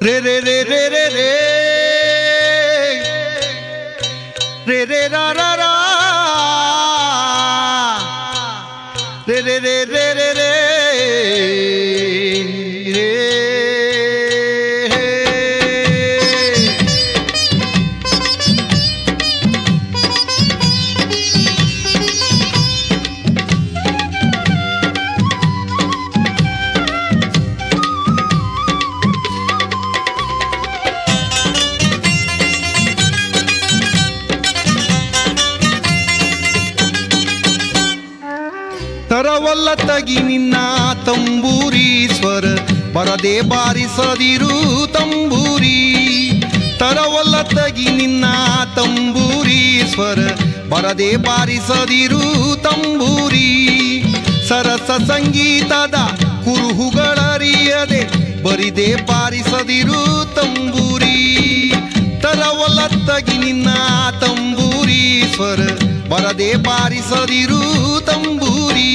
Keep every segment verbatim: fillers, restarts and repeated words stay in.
ರೇ ರೇ ರೇ ರೇ ರೇ ರೇ ರೇ ರೇ ರಾ ರಾ ರಾ ರೇ ರೇ ರೇ ರೇ ರೇ ರೇ ತರವಲ್ಲ ತಗಿ ನಿನ್ನ ತಂಬೂರಿ ಸ್ವರ ಬರದೆ ಬಾರಿಸದಿರು ತಂಬೂರಿ ತರವಲ್ಲ ತಗಿ ನಿನ್ನ ತಂಬೂರಿ ಸ್ವರ ಬರದೆ ಬಾರಿಸದಿರು ತಂಬೂರಿ ಸರಸ ಸಂಗೀತದ ಕುರುಹುಗಳರಿಯದೆ ಬರಿದೆ ಬಾರಿಸದಿರು ತಂಬೂರಿ ತರವಲ್ಲ ತಗಿ ನಿನ್ನ ತಂಬೂರಿ ಸ್ವರ ಬರದೆ ಬಾರಿಸದಿರು ತಂಬೂರಿ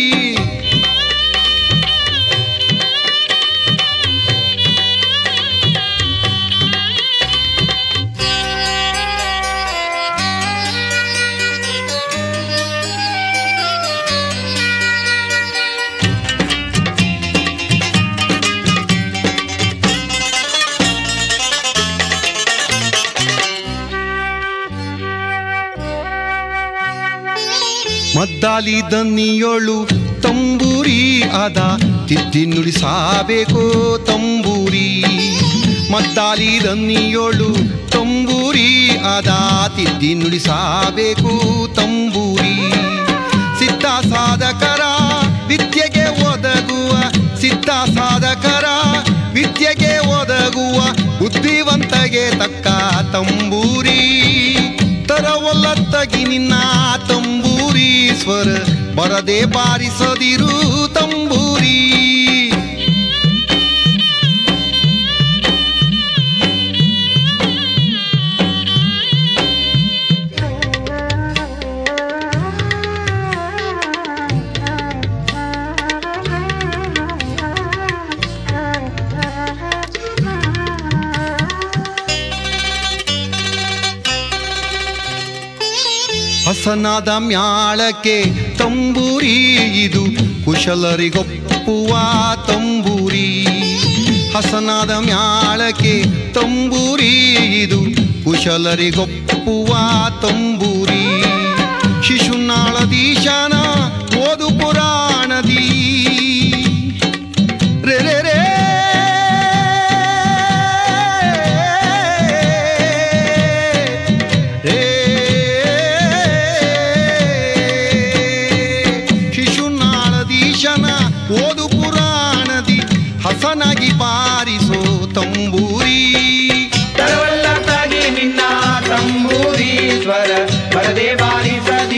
ಮದ್ದಾಲಿ ದನಿಯೊಳು ತಂಬೂರಿ ಅದ ತಿದ್ದಿ ನುಡಿಸಬೇಕು ತಂಬೂರಿ ಮದ್ದಾಲಿ ದನಿಯೊಳು ತಂಬೂರಿ ಅದ ತಿದ್ದಿ ನುಡಿಸಬೇಕು ತಂಬೂರಿ ಸಿದ್ಧ ಸಾಧಕರ ವಿದ್ಯೆಗೆ ಒದಗುವ ಸಿದ್ಧ ಸಾಧಕರ ವಿದ್ಯೆಗೆ ಒದಗುವ ಬುದ್ಧಿವಂತಗೆ ತಕ್ಕ ತಂಬೂರಿ ತರವಲ್ಲ ತಗಿ ನಿನ್ನ ತಂಬೂರಿ ಸ್ವರ ಬರದೆ ಬಾರಿಸದಿರು ತಂಬೂರಿ ಹಸನಾದ ಮ್ಯಾಳಕ್ಕೆ ತಂಬೂರಿ ಇದು ಕುಶಲರಿಗೊಪ್ಪುವ ತಂಬೂರಿ ಹಸನಾದ ಮ್ಯಾಳಕ್ಕೆ ತಂಬೂರಿ ಇದು ಕುಶಲರಿಗೊಪ್ಪುವ ತಂಬೂರಿ ಶಿಶುನಾಳದೀಶನ ಓದು ಪುರಾಣದಿ ರೇ ರೇ ರೇ ಓದು ಪುರಾಣದಿ ಹಸನಾಗಿ ಬಾರಿಸೋ ತಂಬೂರಿ ತರವಲ್ಲ ತಾಗಿ ನಿನ್ನ ತಂಬೂರಿ ಸ್ವರ ಬರದೆ ಬಾರಿಸದಿ